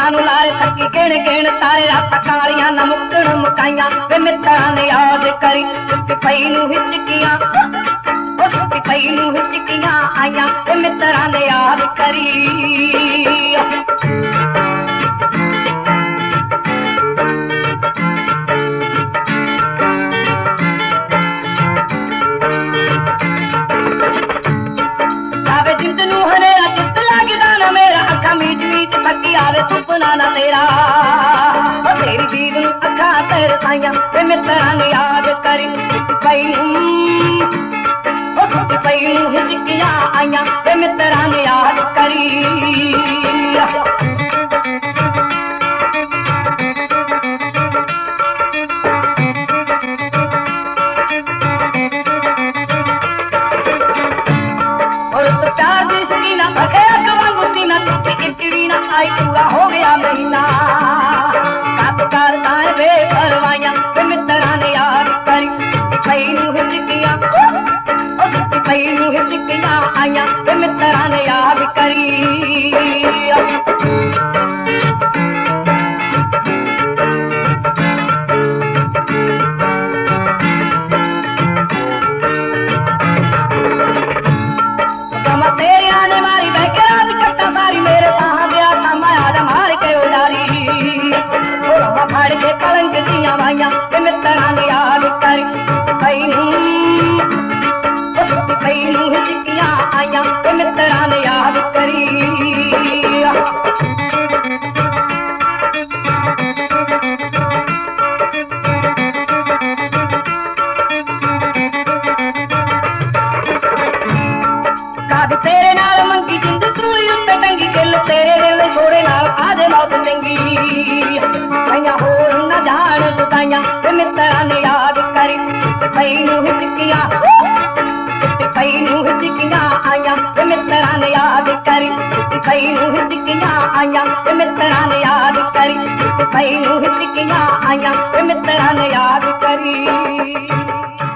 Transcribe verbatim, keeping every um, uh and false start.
हिचकियां नूं लारे थकी गिण गिण तारे रात कालियां ना मुक्कण मुकाइयां वे मित्तरां ने याद करी सुती पई नूं हिचकियां ओ सुती पई नूं हिचकियां आइयां वे मित्तरां ने याद करी आवे सुपना ना तेरा तेरी दीद नूं अखां तरसाइयां वे मित्तरां ने याद करी सुती पई नूं ओ सुती पई नूं हिचकियां आइयां वे मित्तरां ने याद करी और तो प्यार दी सकीना भखे अगवांगू सीना टूटी इकड़ी ना आई पूरा हो गया महीना कात करता है बेपरवाइयां वे मित्तरां ने याद करी पई नूं हिचकियां ओ सुती पई नूं हिचकियां आइयां वे मित्तरां ने याद करी फाड़ के पलंग दियां वाइयां वे मित्तरां ने याद करी पई नूं ओ सुती पई नूं हिचकियां आइयां वे मित्तरां ने याद करी काद तेरे नाल मंगी जिंद सूई उत्ते टंगी दिल तेरे दिल छोड़े नाल आजे मौत चंगी होर न जान बुदाइयां वे मित्तरां ने याद करी पई नूं हिचकियां पई नूं हिचकियां आइयां वे मित्तरां ने याद करी पई नूं हिचकियां आइयां वे मित्तरां ने याद करी पई नूं हिचकियां आइयां वे मित्तरां ने याद करी।